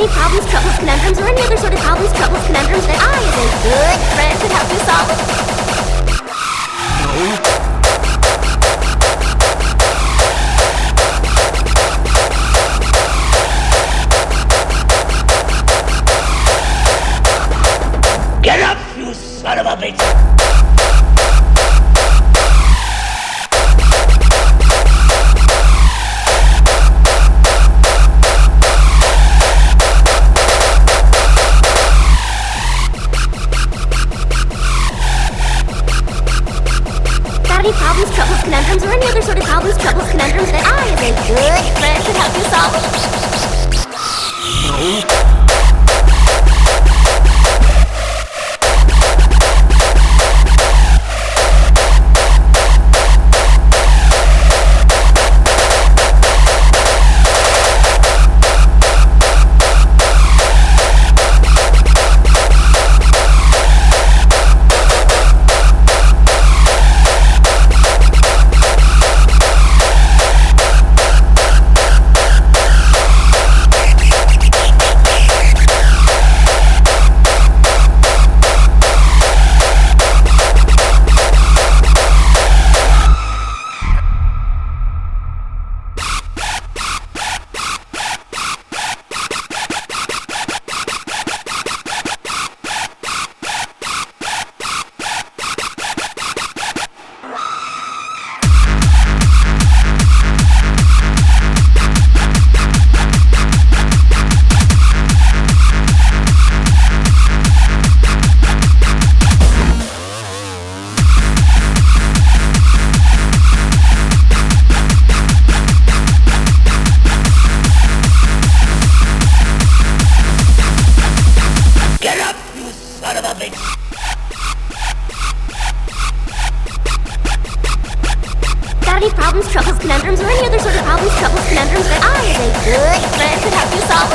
any problems, troubles, conundrums, or any other sort of problems, troubles, conundrums that I, as a good friend, could help you solve? Get up, you son of a bitch! Any problems, troubles, conundrums, or any other sort of problems, troubles, conundrums that I, as a good friend, could help you solve? Any problems, troubles, conundrums, or any other sort of problems, troubles, conundrums that I, as a good friend, could help you solve?